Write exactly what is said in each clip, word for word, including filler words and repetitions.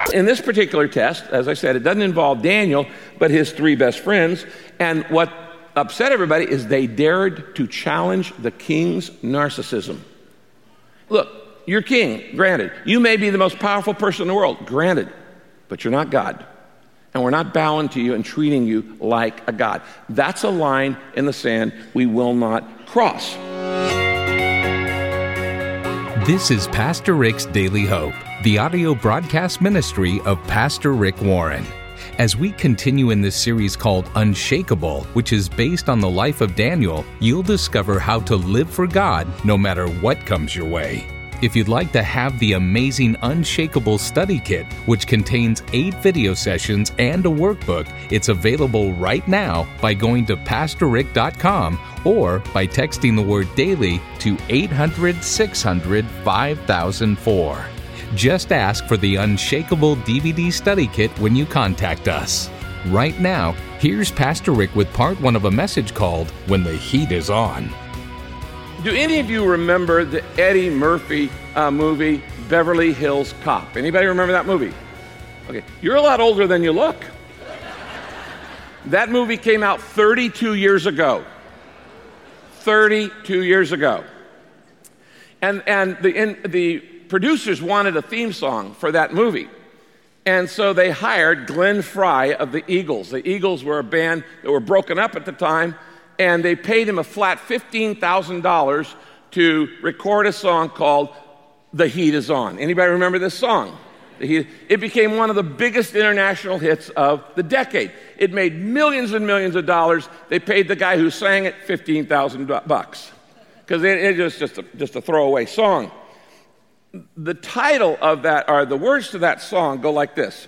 In this particular test, as I said, it doesn't involve Daniel, but his three best friends. And what upset everybody is they dared to challenge the king's narcissism. Look, you're king, granted. You may be the most powerful person in the world, granted, but you're not God. And we're not bowing to you and treating you like a god. That's a line in the sand we will not cross. This is Pastor Rick's Daily Hope, the audio broadcast ministry of Pastor Rick Warren. As we continue in this series called Unshakable, which is based on the life of Daniel, you'll discover how to live for God no matter what comes your way. If you'd like to have the amazing Unshakable Study Kit, which contains eight video sessions and a workbook, it's available right now by going to pastor rick dot com or by texting the word DAILY to eight hundred, six hundred, five thousand four. Just ask for the Unshakable D V D Study Kit when you contact us. Right now, here's Pastor Rick with part one of a message called When the Heat is On. Do any of you remember the Eddie Murphy uh, movie, Beverly Hills Cop? Anybody remember that movie? Okay, you're a lot older than you look. That movie came out thirty-two years ago. thirty-two years ago. And and the in, the producers wanted a theme song for that movie. And so they hired Glenn Frey of the Eagles. The Eagles were a band that were broken up at the time. And they paid him a flat fifteen thousand dollars to record a song called The Heat Is On. Anybody remember this song? The Heat, it became one of the biggest international hits of the decade. It made millions and millions of dollars. They paid the guy who sang it fifteen thousand bucks because it, it was just a, just a throwaway song. The title of that, or the words to that song go like this.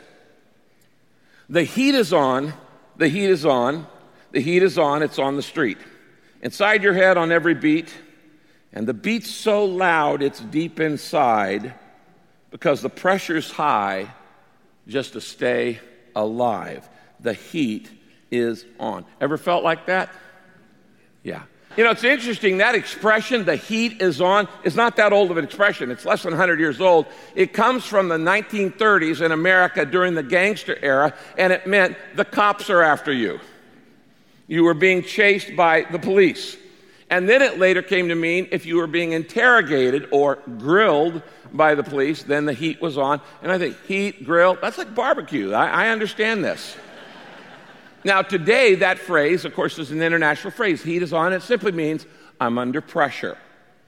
The heat is on, the heat is on, the heat is on, it's on the street. Inside your head on every beat, and the beat's so loud it's deep inside because the pressure's high just to stay alive. The heat is on. Ever felt like that? Yeah. You know, it's interesting, that expression, the heat is on, is not that old of an expression. It's less than one hundred years old. It comes from the nineteen thirties in America during the gangster era, and it meant the cops are after you. You were being chased by the police. And then it later came to mean if you were being interrogated or grilled by the police, then the heat was on. And I think heat, grill, that's like barbecue. I, I understand this. Now, today, that phrase, of course, is an international phrase. Heat is on. It simply means I'm under pressure.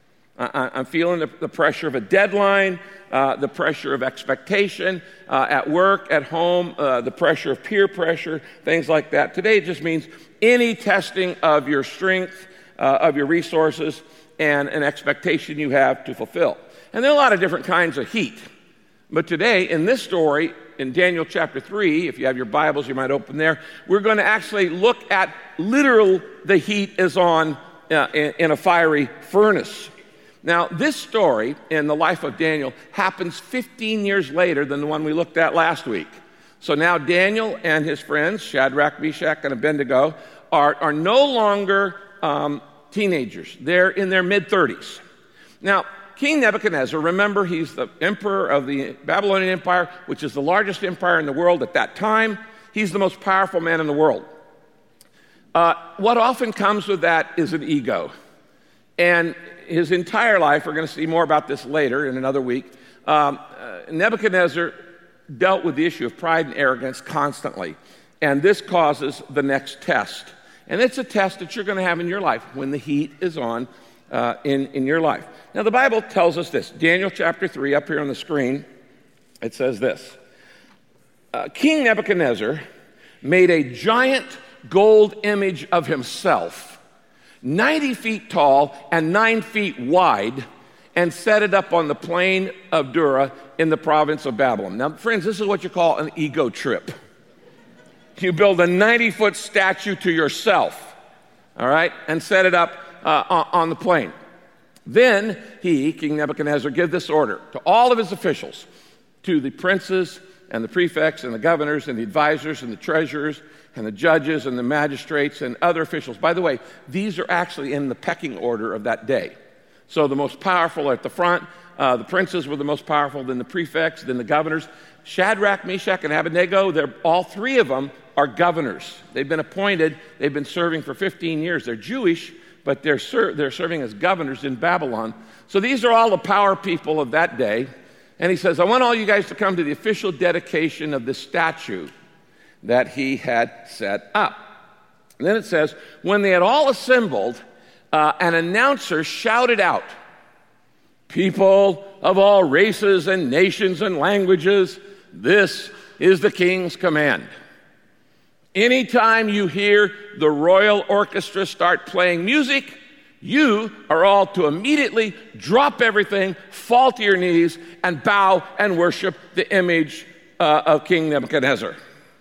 I, I'm feeling the, the pressure of a deadline, uh, the pressure of expectation uh, at work, at home, uh, the pressure of peer pressure, things like that. Today, it just means any testing of your strength, uh, of your resources, and an expectation you have to fulfill. And there are a lot of different kinds of heat. But today, in this story, in Daniel chapter three, if you have your Bibles, you might open there, we're going to actually look at literal the heat is on uh, in, in a fiery furnace. Now, this story in the life of Daniel happens fifteen years later than the one we looked at last week. So now Daniel and his friends, Shadrach, Meshach, and Abednego, are, are no longer um, teenagers. They're in their mid-thirties. Now, King Nebuchadnezzar, remember, he's the emperor of the Babylonian Empire, which is the largest empire in the world at that time. He's the most powerful man in the world. Uh, what often comes with that is an ego. And his entire life, we're going to see more about this later in another week, um, uh, Nebuchadnezzar dealt with the issue of pride and arrogance constantly. And this causes the next test. And it's a test that you're going to have in your life when the heat is on uh, in, in your life. Now, the Bible tells us this. Daniel chapter three, up here on the screen, it says this. Uh, King Nebuchadnezzar made a giant gold image of himself, ninety feet tall and nine feet wide, and set it up on the plain of Dura in the province of Babylon. Now, friends, this is what you call an ego trip. You build a ninety-foot statue to yourself, all right, and set it up uh, on the plain. Then he, King Nebuchadnezzar, gave this order to all of his officials, to the princes and the prefects and the governors and the advisors and the treasurers and the judges and the magistrates and other officials. By the way, these are actually in the pecking order of that day. So the most powerful are at the front. Uh, the princes were the most powerful, then the prefects, then the governors. Shadrach, Meshach, and Abednego, they're, all three of them are governors. They've been appointed. They've been serving for fifteen years. They're Jewish, but they're, ser- they're serving as governors in Babylon. So these are all the power people of that day. And he says, I want all you guys to come to the official dedication of the statue that he had set up. And then it says, when they had all assembled, uh, an announcer shouted out, people of all races and nations and languages, this is the king's command. Anytime you hear the royal orchestra start playing music, you are all to immediately drop everything, fall to your knees, and bow and worship the image uh, of King Nebuchadnezzar.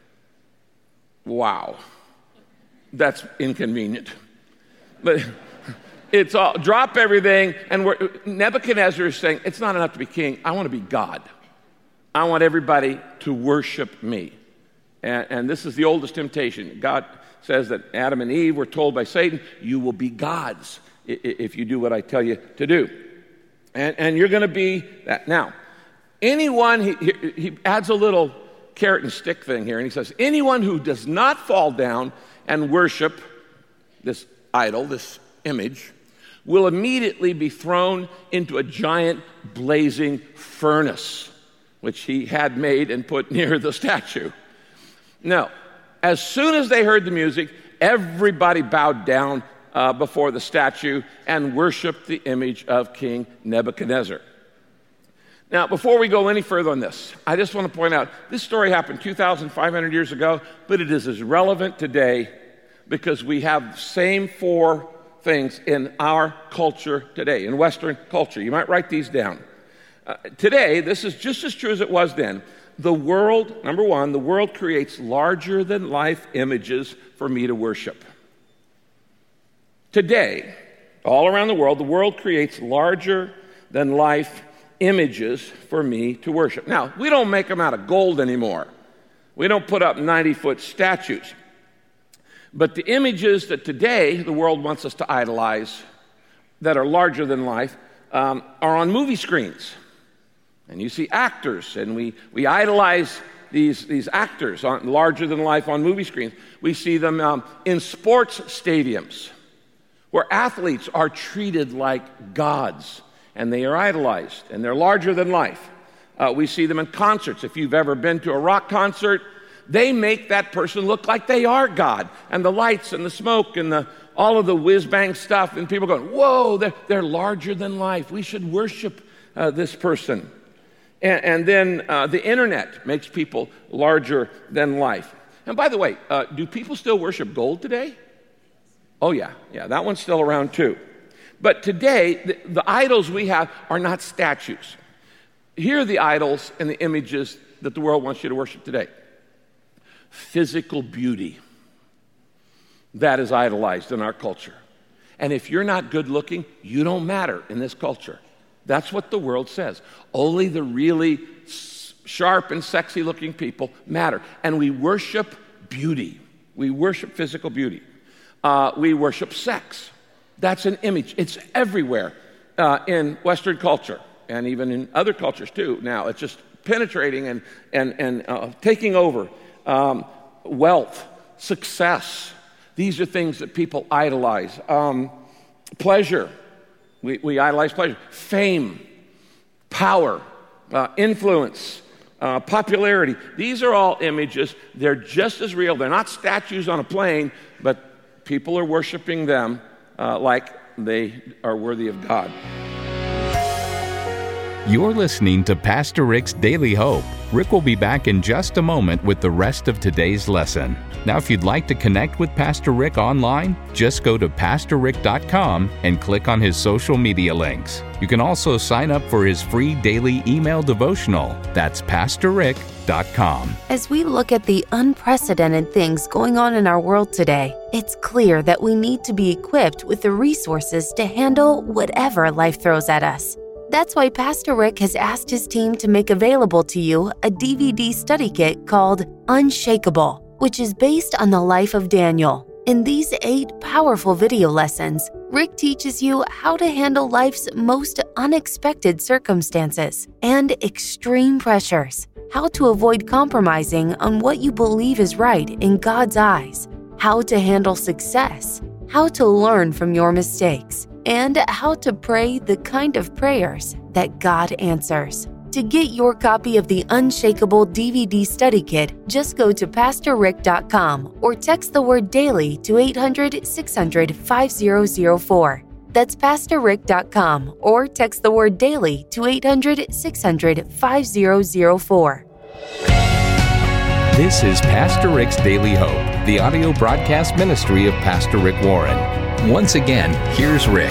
Wow. That's inconvenient. But it's all, drop everything, and we're, Nebuchadnezzar is saying, it's not enough to be king, I want to be God. I want everybody to worship me. And, and this is the oldest temptation. God says that Adam and Eve were told by Satan, you will be gods if you do what I tell you to do. And, and you're going to be that. Now, anyone, he, he adds a little carrot and stick thing here, and he says, anyone who does not fall down and worship this idol, this image, will immediately be thrown into a giant blazing furnace, which he had made and put near the statue. Now, as soon as they heard the music, everybody bowed down uh, before the statue and worshiped the image of King Nebuchadnezzar. Now, before we go any further on this, I just want to point out, this story happened two thousand five hundred years ago, but it is as relevant today because we have the same four things in our culture today, in Western culture. You might write these down. Uh, today, this is just as true as it was then. The world, number one, the world creates larger-than-life images for me to worship. Today, all around the world, the world creates larger-than-life images for me to worship. Now, we don't make them out of gold anymore. We don't put up ninety-foot statues. But the images that today the world wants us to idolize that are larger than life um, are on movie screens. And you see actors, and we, we idolize these, these actors on larger than life on movie screens. We see them um, in sports stadiums where athletes are treated like gods, and they are idolized, and they're larger than life. Uh, we see them in concerts. If you've ever been to a rock concert, they make that person look like they are God. And the lights and the smoke and the, all of the whiz-bang stuff, and people going, whoa, they're, they're larger than life. We should worship uh, this person. And, and then uh, the internet makes people larger than life. And by the way, uh, do people still worship gold today? Oh, yeah. Yeah, that one's still around too. But today, the, the idols we have are not statues. Here are the idols and the images that the world wants you to worship today. Physical beauty. That is idolized in our culture. And if you're not good looking, you don't matter in this culture. That's what the world says. Only the really sharp and sexy looking people matter. And we worship beauty. We worship physical beauty. Uh, we worship sex. That's an image. It's everywhere uh, in Western culture and even in other cultures too. Now it's just penetrating and and and uh, taking over. Um, wealth, success. These are things that people idolize. Um, pleasure. We, we idolize pleasure. Fame, power, uh, influence, uh, popularity. These are all images. They're just as real. They're not statues on a plane, but people are worshiping them uh, like they are worthy of God. You're listening to Pastor Rick's Daily Hope. Rick will be back in just a moment with the rest of today's lesson. Now, if you'd like to connect with Pastor Rick online, just go to pastor rick dot com and click on his social media links. You can also sign up for his free daily email devotional. That's pastor rick dot com. As we look at the unprecedented things going on in our world today, it's clear that we need to be equipped with the resources to handle whatever life throws at us. That's why Pastor Rick has asked his team to make available to you a D V D study kit called Unshakable, which is based on the life of Daniel. In these eight powerful video lessons, Rick teaches you how to handle life's most unexpected circumstances and extreme pressures, how to avoid compromising on what you believe is right in God's eyes, how to handle success, how to learn from your mistakes, and how to pray the kind of prayers that God answers. To get your copy of the Unshakable D V D Study Kit, just go to pastor rick dot com or text the word DAILY to eight hundred, six hundred, five zero zero four. That's pastor rick dot com or text the word DAILY to eight hundred, six hundred, five zero zero four. This is Pastor Rick's Daily Hope, the audio broadcast ministry of Pastor Rick Warren. Once again, here's Rick.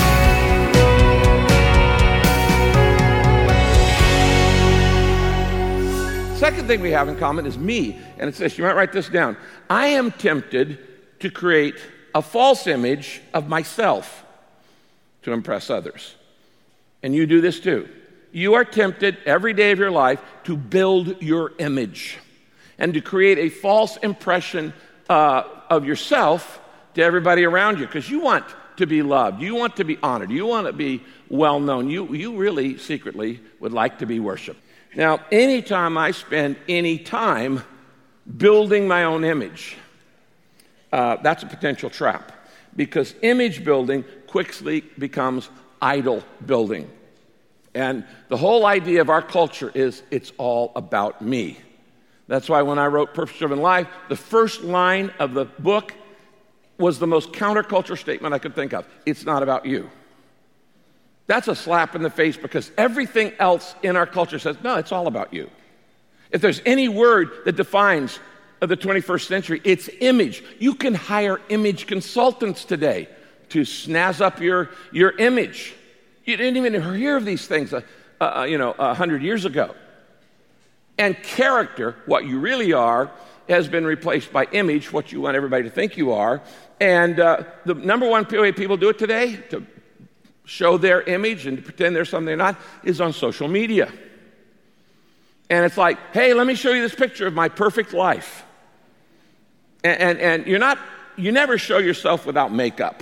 Second thing we have in common is me, and it's this. You might write this down. I am tempted to create a false image of myself to impress others. And you do this too. You are tempted every day of your life to build your image and to create a false impression uh, of yourself to everybody around you, because you want to be loved. You want to be honored. You want to be well known. You, you really secretly would like to be worshiped. Now, anytime I spend any time building my own image, uh, that's a potential trap, because image building quickly becomes idol building. And the whole idea of our culture is it's all about me. That's why when I wrote Purpose-Driven Life, the first line of the book was the most counterculture statement I could think of. It's not about you. That's a slap in the face, because everything else in our culture says, no, it's all about you. If there's any word that defines the twenty-first century, it's image. You can hire image consultants today to snazz up your, your image. You didn't even hear of these things, uh, uh, you know, a hundred years ago. And character, what you really are, has been replaced by image, what you want everybody to think you are. And uh, the number one way people do it today, to show their image and to pretend they're something they're not, is on social media. And it's like, hey, let me show you this picture of my perfect life. And, and, and you're not, you never show yourself without makeup.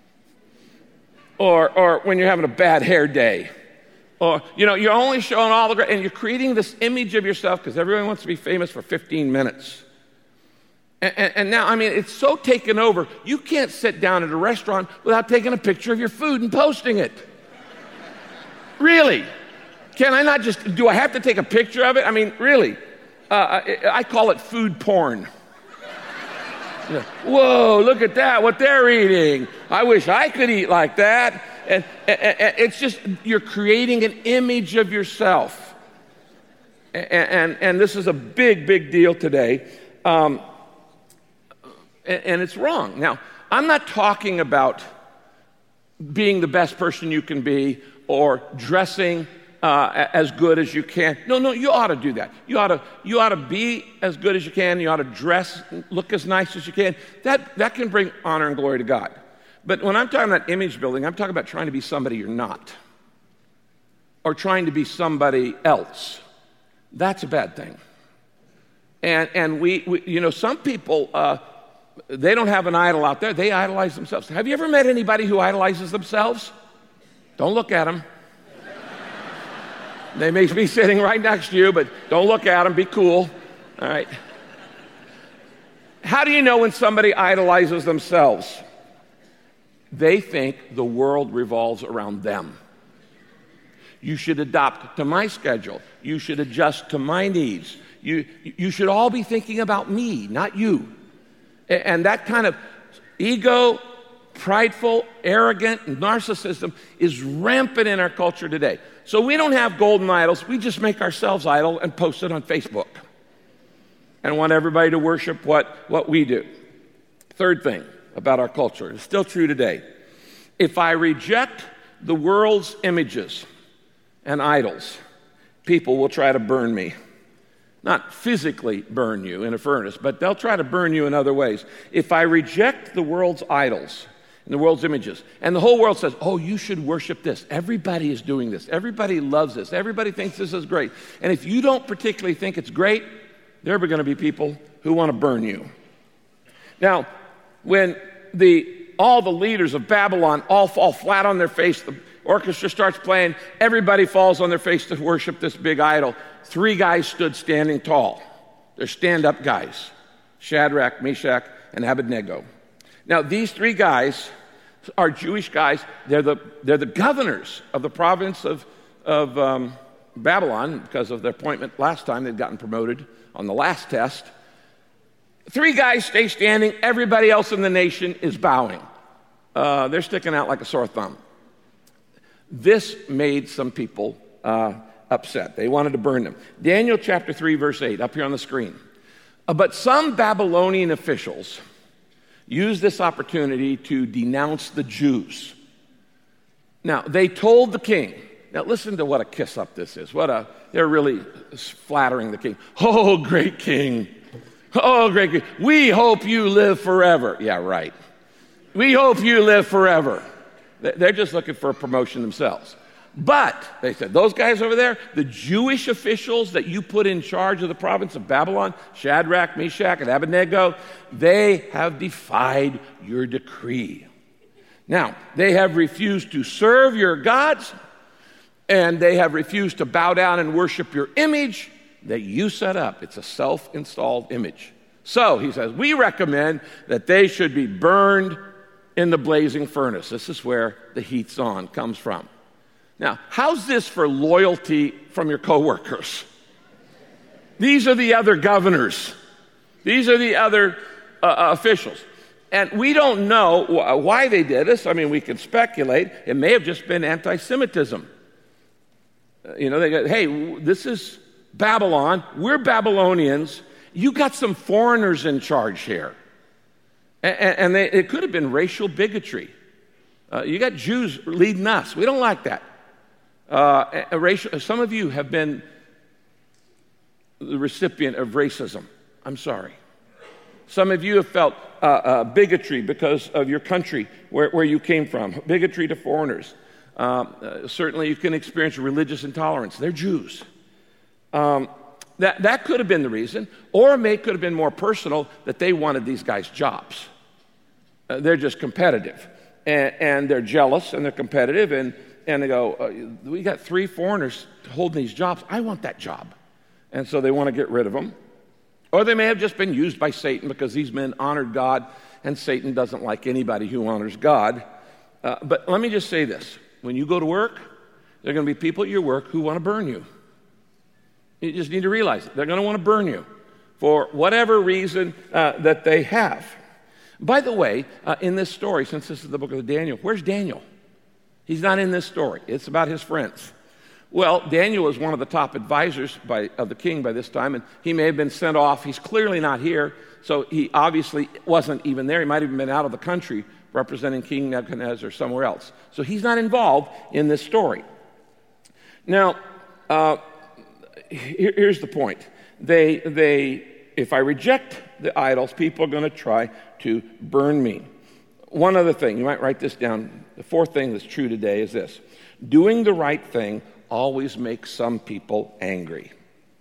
Or, or when you're having a bad hair day. Or, you know, you're only showing all the great, and you're creating this image of yourself because everyone wants to be famous for fifteen minutes. And, and, and now, I mean, it's so taken over, you can't sit down at a restaurant without taking a picture of your food and posting it. Really? Can I not just, do I have to take a picture of it? I mean, really? Uh, I, I call it food porn. You know, whoa, look at that, what they're eating. I wish I could eat like that. And, and, and it's just, you're creating an image of yourself. And, and, and this is a big, big deal today. Um, and, and it's wrong. Now, I'm not talking about being the best person you can be or dressing uh, as good as you can. No, no, you ought to do that. You ought to, you ought to be as good as you can. You ought to dress, look as nice as you can. That, that can bring honor and glory to God. But when I'm talking about image building, I'm talking about trying to be somebody you're not, or trying to be somebody else. That's a bad thing. And and we, we you know, some people, uh, they don't have an idol out there. They idolize themselves. Have you ever met anybody who idolizes themselves? Don't look at them. They may be sitting right next to you, but don't look at them. Be cool. All right. How do you know when somebody idolizes themselves? They think the world revolves around them. You should adopt to my schedule. You should adjust to my needs. You, you should all be thinking about me, not you. And that kind of ego, prideful, arrogant, narcissism is rampant in our culture today. So we don't have golden idols. We just make ourselves idol and post it on Facebook and want everybody to worship what, what we do. Third thing about our culture, it's still true today. If I reject the world's images and idols, people will try to burn me. Not physically burn you in a furnace, but they'll try to burn you in other ways. If I reject the world's idols and the world's images, and the whole world says, oh, you should worship this. Everybody is doing this. Everybody loves this. Everybody thinks this is great. And if you don't particularly think it's great, there are going to be people who want to burn you. Now, when the all the leaders of Babylon all fall flat on their face. The orchestra starts playing. Everybody falls on their face to worship this big idol. Three guys stood standing tall. They're stand-up guys, Shadrach, Meshach, and Abednego. Now, these three guys are Jewish guys. They're the, they're the governors of the province of, of um, Babylon because of their appointment last time. They'd gotten promoted on the last test. Three guys stay standing. Everybody else in the nation is bowing. Uh, they're sticking out like a sore thumb. This made some people uh, upset. They wanted to burn them. Daniel chapter three, verse eight, up here on the screen. Uh, but some Babylonian officials used this opportunity to denounce the Jews. Now, they told the king, now listen to what a kiss up this is. What a, they're really flattering the king. Oh, great king. Oh, great king. We hope you live forever. Yeah, right. We hope you live forever. They're just looking for a promotion themselves. But, they said, those guys over there, the Jewish officials that you put in charge of the province of Babylon, Shadrach, Meshach, and Abednego, they have defied your decree. Now, they have refused to serve your gods, and they have refused to bow down and worship your image that you set up. It's a self-installed image. So, he says, we recommend that they should be burned in the blazing furnace. This is where the heat's on comes from. Now, how's this for loyalty from your coworkers? These are the other governors. These are the other uh, officials. And we don't know wh- why they did this. I mean, we can speculate. It may have just been anti-Semitism. Uh, you know, they go, hey, this is Babylon. We're Babylonians. You got some foreigners in charge here. And, and they, it could have been racial bigotry. Uh, you got Jews leading us. We don't like that. Uh, a racial, some of you have been the recipient of racism. I'm sorry. Some of you have felt uh, uh, bigotry because of your country, where, where you came from, bigotry to foreigners. Um, uh, certainly you can experience religious intolerance. They're Jews. Um, that, that could have been the reason, or it may could have been more personal, that they wanted these guys' jobs. Uh, they're just competitive, and, and they're jealous, and they're competitive, and And they go, uh, we got three foreigners holding these jobs. I want that job. And so they want to get rid of them. Or they may have just been used by Satan because these men honored God, and Satan doesn't like anybody who honors God. Uh, but let me just say this. When you go to work, there are going to be people at your work who want to burn you. You just need to realize it. They're going to want to burn you for whatever reason uh, that they have. By the way, uh, in this story, since this is the book of Daniel, where's Daniel? He's not in this story. It's about his friends. Well, Daniel is one of the top advisors by, of the king by this time, and he may have been sent off. He's clearly not here, so he obviously wasn't even there. He might have been out of the country representing King Nebuchadnezzar somewhere else. So he's not involved in this story. Now, uh, here, here's the point. They, they, if I reject the idols, people are going to try to burn me. One other thing, you might write this down. The fourth thing that's true today is this. Doing the right thing always makes some people angry.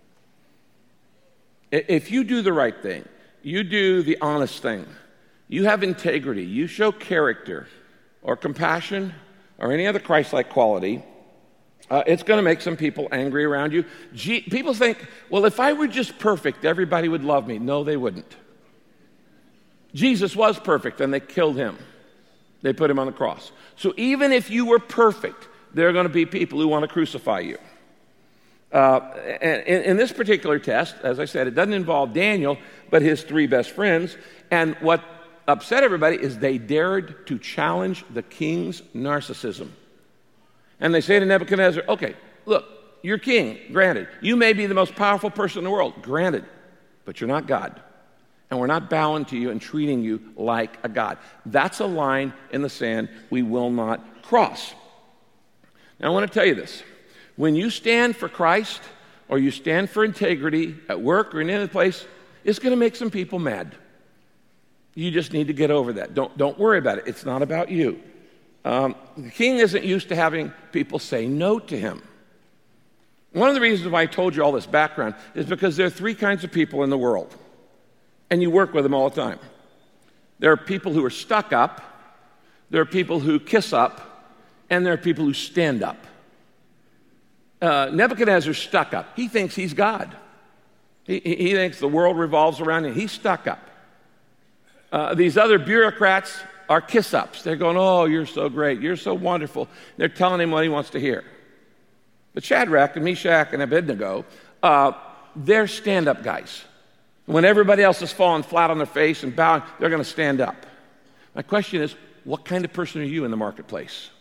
If you do the right thing, you do the honest thing, you have integrity, you show character or compassion or any other Christ-like quality, uh, it's going to make some people angry around you. G- people think, well, if I were just perfect, everybody would love me. No, they wouldn't. Jesus was perfect, and they killed him. They put him on the cross. So even if you were perfect, there are going to be people who want to crucify you. Uh, and in, in this particular test, as I said, it doesn't involve Daniel, but his three best friends. And what upset everybody is they dared to challenge the king's narcissism. And they say to Nebuchadnezzar, okay, look, you're king, granted. You may be the most powerful person in the world, granted, but you're not God. And we're not bowing to you and treating you like a god. That's a line in the sand we will not cross. Now, I want to tell you this. When you stand for Christ or you stand for integrity at work or in any place, it's going to make some people mad. You just need to get over that. Don't, don't worry about it. It's not about you. Um, the king isn't used to having people say no to him. One of the reasons why I told you all this background is because there are three kinds of people in the world. And you work with them all the time. There are people who are stuck up, there are people who kiss up, and there are people who stand up. Uh, Nebuchadnezzar's stuck up. He thinks he's God. He, he thinks the world revolves around him. He's stuck up. Uh, these other bureaucrats are kiss-ups. They're going, oh, you're so great. You're so wonderful. They're telling him what he wants to hear. But Shadrach and Meshach and Abednego, uh, they're stand-up guys. When everybody else is falling flat on their face and bowing, they're going to stand up. My question is, what kind of person are you in the marketplace?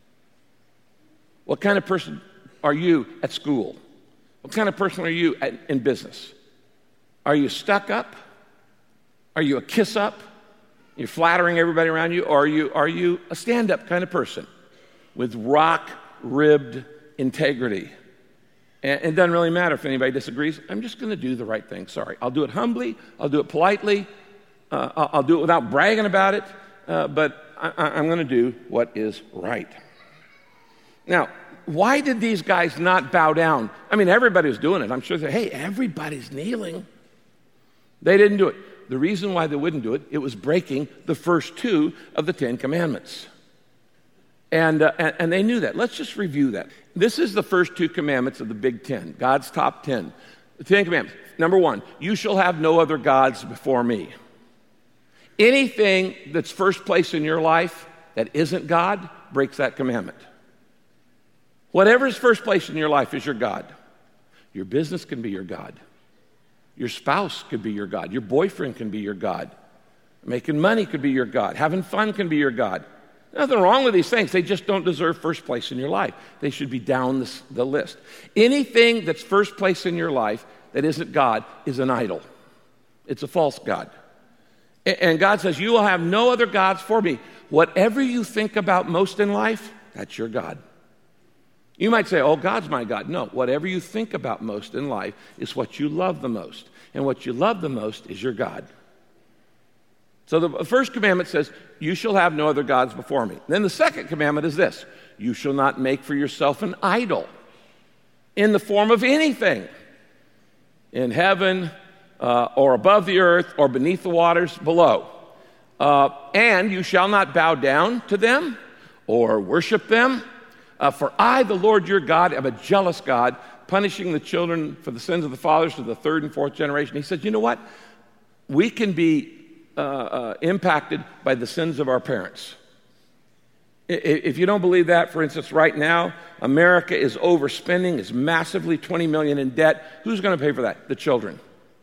What kind of person are you at school? What kind of person are you at, in business? Are you stuck up? Are you a kiss-up? You're flattering everybody around you? Or are you, are you a stand-up kind of person with rock-ribbed integrity? And it doesn't really matter if anybody disagrees. I'm just going to do the right thing. Sorry. I'll do it humbly. I'll do it politely. Uh, I'll, I'll do it without bragging about it. Uh, but I, I'm going to do what is right. Now, why did these guys not bow down? I mean, everybody was doing it. I'm sure they hey, everybody's kneeling. They didn't do it. The reason why they wouldn't do it, it was breaking the first two of the Ten Commandments. And, uh, and, and they knew that. Let's just review that. This is the first two commandments of the Big Ten, God's top ten. The Ten Commandments. Number one, you shall have no other gods before me. Anything that's first place in your life that isn't God breaks that commandment. Whatever is first place in your life is your God. Your business can be your God. Your spouse could be your God. Your boyfriend can be your God. Making money could be your God. Having fun can be your God. Nothing wrong with these things. They just don't deserve first place in your life. They should be down the, the list. Anything that's first place in your life that isn't God is an idol. It's a false God. And, and God says, you will have no other gods for me. Whatever you think about most in life, that's your God. You might say, oh, God's my God. No, whatever you think about most in life is what you love the most. And what you love the most is your God. So the first commandment says, you shall have no other gods before me. Then the second commandment is this, you shall not make for yourself an idol in the form of anything in heaven uh, or above the earth or beneath the waters below. Uh, and you shall not bow down to them or worship them. Uh, for I, the Lord your God, am a jealous God, punishing the children for the sins of the fathers to the third and fourth generation. He said, you know what? We can be uh, uh, impacted by the sins of our parents. If you don't believe that, for instance, right now, America is overspending, is massively twenty million dollars in debt. Who's going to pay for that? The children.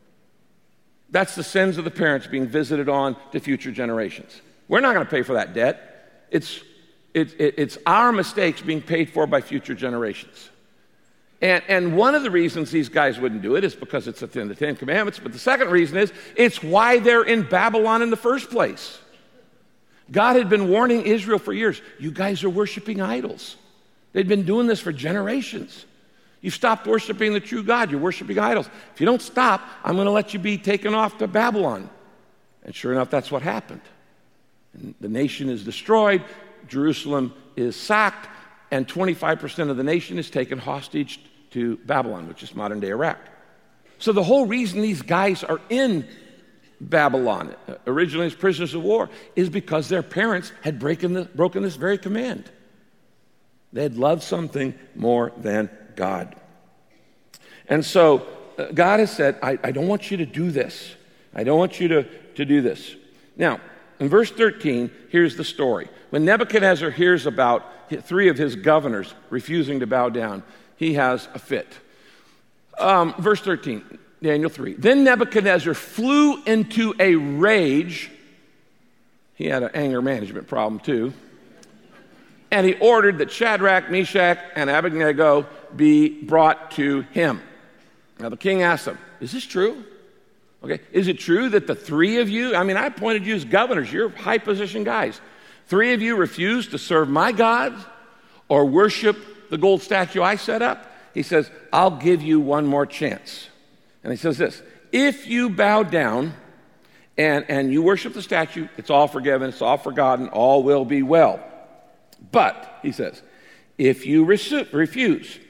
That's the sins of the parents being visited on to future generations. We're not going to pay for that debt. It's It, it, it's our mistakes being paid for by future generations. And, and one of the reasons these guys wouldn't do it is because it's within the Ten Commandments, but the second reason is it's why they're in Babylon in the first place. God had been warning Israel for years, you guys are worshiping idols. They'd been doing this for generations. You've stopped worshiping the true God, you're worshiping idols. If you don't stop, I'm going to let you be taken off to Babylon. And sure enough, that's what happened. And the nation is destroyed, Jerusalem is sacked, and twenty-five percent of the nation is taken hostage to Babylon, which is modern-day Iraq. So the whole reason these guys are in Babylon, originally as prisoners of war, is because their parents had broken, the, broken this very command. They had loved something more than God. And so uh, God has said, I, I don't want you to do this. I don't want you to, to do this. Now, in verse thirteen, here's the story. When Nebuchadnezzar hears about three of his governors refusing to bow down, he has a fit. Um, verse thirteen, Daniel three. Then Nebuchadnezzar flew into a rage. He had an anger management problem too. And he ordered that Shadrach, Meshach, and Abednego be brought to him. Now the king asked them, is this true? Okay, is it true that the three of you, I mean, I appointed you as governors, you're high position guys. Three of you refused to serve my gods or worship the gold statue I set up? He says, I'll give you one more chance. And he says this, if you bow down and, and you worship the statue, it's all forgiven, it's all forgotten, all will be well. But, he says, if you refuse,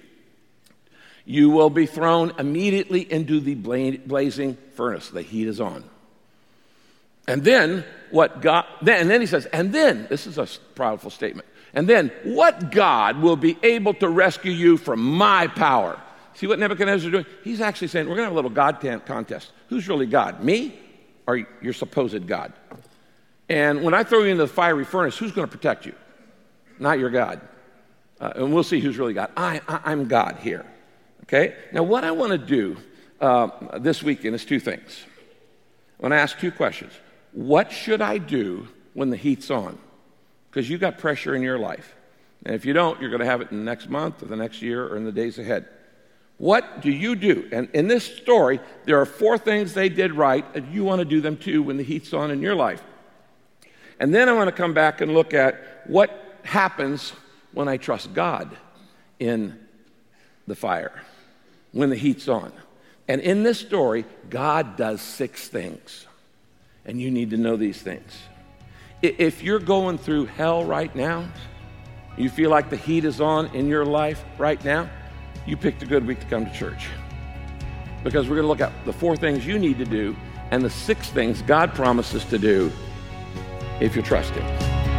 you will be thrown immediately into the blazing furnace. The heat is on. And then what God, then, and then he says, and then, this is a powerful statement, and then what God will be able to rescue you from my power. See what Nebuchadnezzar is doing? He's actually saying, we're going to have a little God contest. Who's really God, me or your supposed God? And when I throw you into the fiery furnace, who's going to protect you? Not your God. Uh, and we'll see who's really God. I, I, I'm God here. Okay? Now, what I want to do uh, this weekend is two things. I want to ask two questions. What should I do when the heat's on? Because you've got pressure in your life. And if you don't, you're going to have it in the next month or the next year or in the days ahead. What do you do? And in this story, there are four things they did right, and you want to do them too when the heat's on in your life. And then I want to come back and look at what happens when I trust God in the fire, when the heat's on. And in this story, God does six things. And you need to know these things. If you're going through hell right now, you feel like the heat is on in your life right now, you picked a good week to come to church. Because we're going to look at the four things you need to do and the six things God promises to do if you trust Him.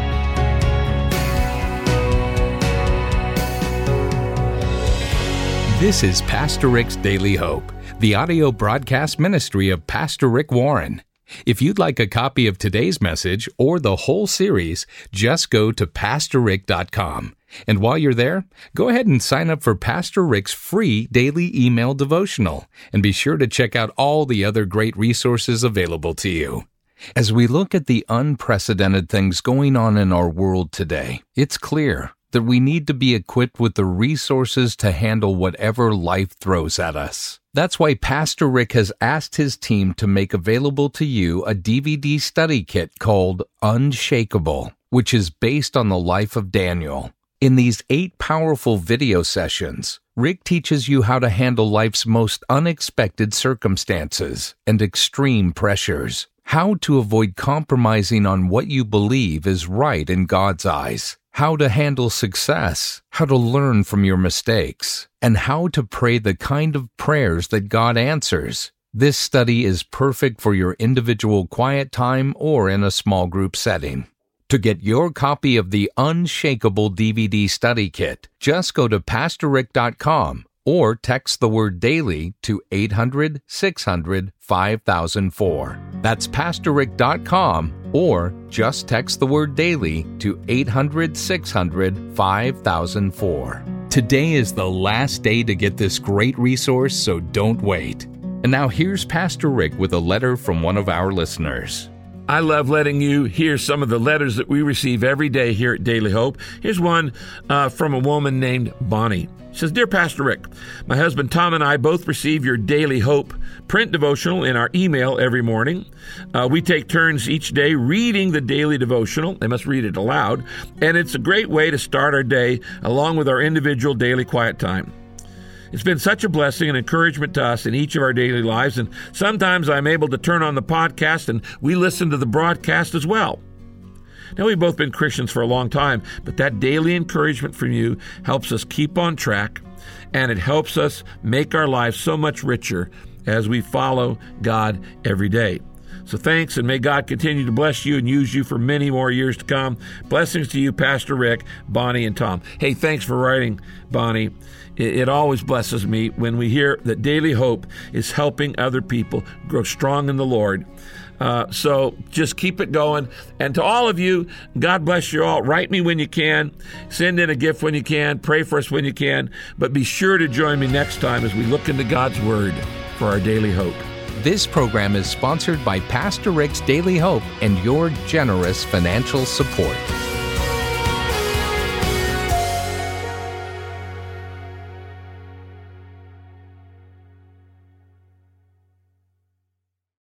This is Pastor Rick's Daily Hope, the audio broadcast ministry of Pastor Rick Warren. If you'd like a copy of today's message or the whole series, just go to pastor rick dot com. And while you're there, go ahead and sign up for Pastor Rick's free daily email devotional, and be sure to check out all the other great resources available to you. As we look at the unprecedented things going on in our world today, it's clear that we need to be equipped with the resources to handle whatever life throws at us. That's why Pastor Rick has asked his team to make available to you a D V D study kit called Unshakable, which is based on the life of Daniel. In these eight powerful video sessions, Rick teaches you how to handle life's most unexpected circumstances and extreme pressures, how to avoid compromising on what you believe is right in God's eyes, how to handle success, how to learn from your mistakes, and how to pray the kind of prayers that God answers. This study is perfect for your individual quiet time or in a small group setting. To get your copy of the Unshakable D V D study kit, just go to pastor rick dot com or text the word DAILY to eight hundred, six hundred, five thousand four. That's pastor rick dot com or just text the word DAILY to eight hundred, six hundred, five thousand four. Today is the last day to get this great resource, so don't wait. And now here's Pastor Rick with a letter from one of our listeners. I love letting you hear some of the letters that we receive every day here at Daily Hope. Here's one uh, from a woman named Bonnie. She says, Dear Pastor Rick, my husband Tom and I both receive your Daily Hope print devotional in our email every morning. Uh, we take turns each day reading the daily devotional. They must read it aloud. And it's a great way to start our day along with our individual daily quiet time. It's been such a blessing and encouragement to us in each of our daily lives, and sometimes I'm able to turn on the podcast and we listen to the broadcast as well. Now, we've both been Christians for a long time, but that daily encouragement from you helps us keep on track, and it helps us make our lives so much richer as we follow God every day. So thanks, and may God continue to bless you and use you for many more years to come. Blessings to you, Pastor Rick, Bonnie, and Tom. Hey, thanks for writing, Bonnie. It, it always blesses me when we hear that Daily Hope is helping other people grow strong in the Lord. Uh, so just keep it going. And to all of you, God bless you all. Write me when you can. Send in a gift when you can. Pray for us when you can. But be sure to join me next time as we look into God's Word for our Daily Hope. This program is sponsored by Pastor Rick's Daily Hope and your generous financial support.